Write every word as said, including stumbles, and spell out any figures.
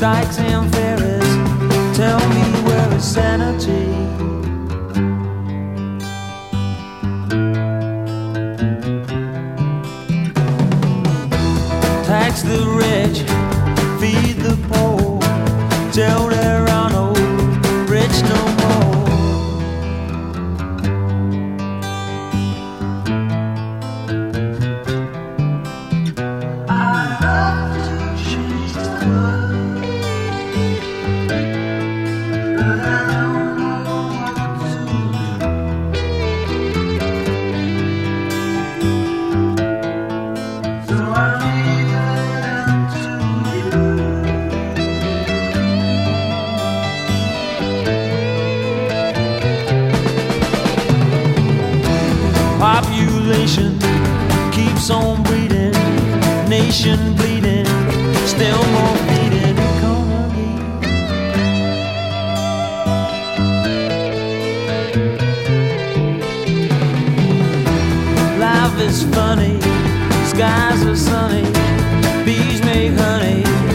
Dykes and ferries, tell me where is sanity? Tax the rich, feed the poor, till there are no rich no more. I love to change the world, but I don't know what to do. So I leave it up to you. Population keeps on breeding, nation bleeding, still more bleeding economy. Life is funny, skies are sunny, bees make honey.